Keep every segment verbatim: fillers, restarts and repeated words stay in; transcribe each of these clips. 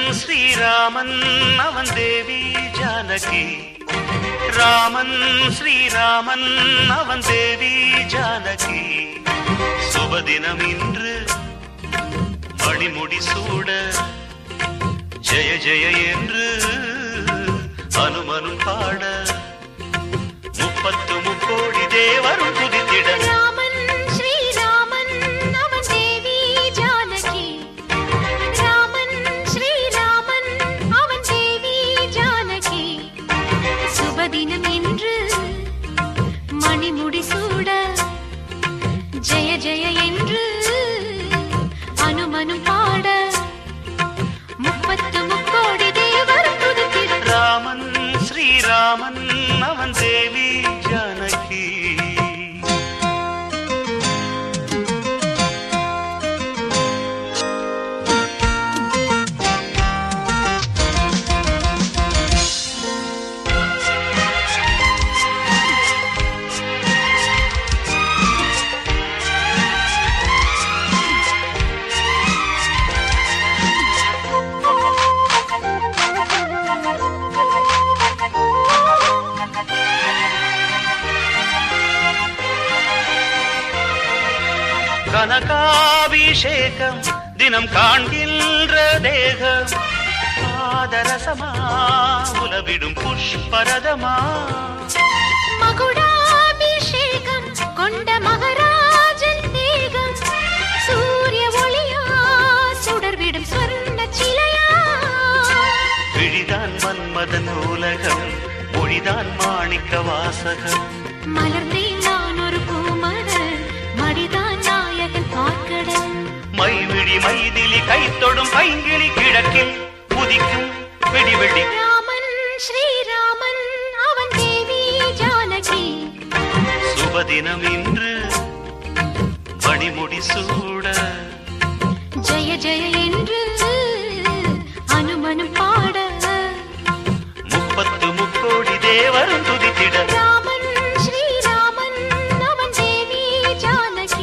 ஸ்ரீராமன் அவன் தேவி ஜானகி. ராமன் ஸ்ரீராமன் அவன் தேவி ஜானகி. சுபதினம் இன்று மணிமுடி சூட ஜெய ஜெய என்று அனுமனும் பாட முப்பத்து முக்கோடி தேவரும் துதித்திட. ராமன் ஸ்ரீராமன் அவன் தேவி ஜானகி. ராமன் ஸ்ரீராமன் அவன் தேவி ஜானகி. சுபதினம் இன்று மணிமுடி சூட ஜெய ஜெய என்று அனுமனும் பாட முப்பத்து முக்கோடி தேவரும் துதித்திட. ராமன் ஸ்ரீராமன் அவன் தேவி ஜானகி. கனகாபிஷேகம் தினம் காண்கின்ற தேகம் ஆதரசமா உலவிடும் புஷ்பரதமா. மகுடாபிஷேகம் கொண்ட மகராஜன் தேகம் சூரிய ஒளியா சுடர்விடும் சொர்ண சிலையா. விழிதான் மன்மதன் உலகம் மொழிதான் மாணிக்க வாசகம். மலர்ந்தேன் நான் ஒரு பூமலர் மடிதான் நாயகன் பார்க்கடல். மைவிழி மைதிலி கைத்தொடும் பைங்கிளி கிழக்கில் உதிக்கும் வெடி வெடி. ராமன் ஸ்ரீராமன் அவன் தேவி ஜானகி. சுபதினம் இன்று மணிமுடி சூட ஜெய ஜெய என்று அனுமனும் பாட முப்பத்து முக்கோடி தேவரும் துதித்திட. ராமன் ஸ்ரீராமன் அவன் தேவி ஜானகி.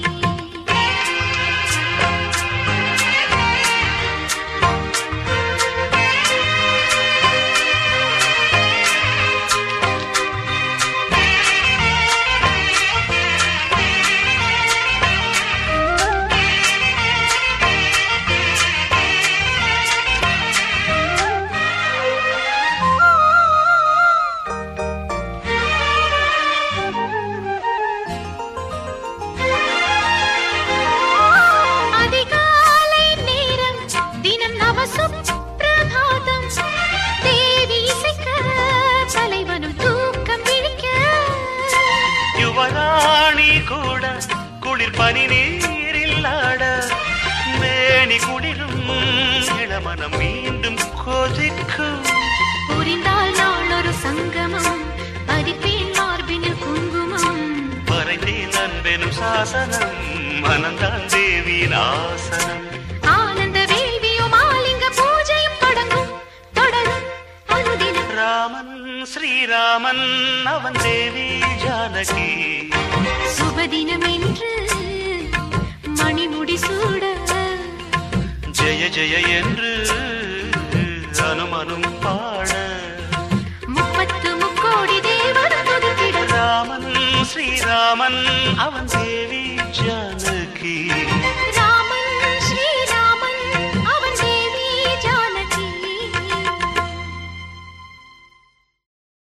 யுவராணி கூட குளிர் பனி நீரில் ஆட மேனி குளிரும் இளமனம் மீண்டும் கொதிக்கும். புரிந்தால் நாள் ஒரு சங்கமம் பதிப்பேன் மார்பினில் குங்குமம். மறைந்தேன் அன்பெனும் சாசனம் மனந்தான் தேவியின் ஆசனம். ஆனந்த வேள்வியும் ஆலிங்க பூஜையும் தொடங்கும் தொடரும் அனுதினம். ராமன் ஸ்ரீராமன் அவன் தேவி ஜானகி. சுபதினம் என்று மணிமுடி சூட ஜெய ஜெய என்று அனுமனும் பாட முப்பத்து முக்கோடி தேவரும் துதித்திட. ராமன் ஸ்ரீராமன் அவன் தேவி ஜானகி.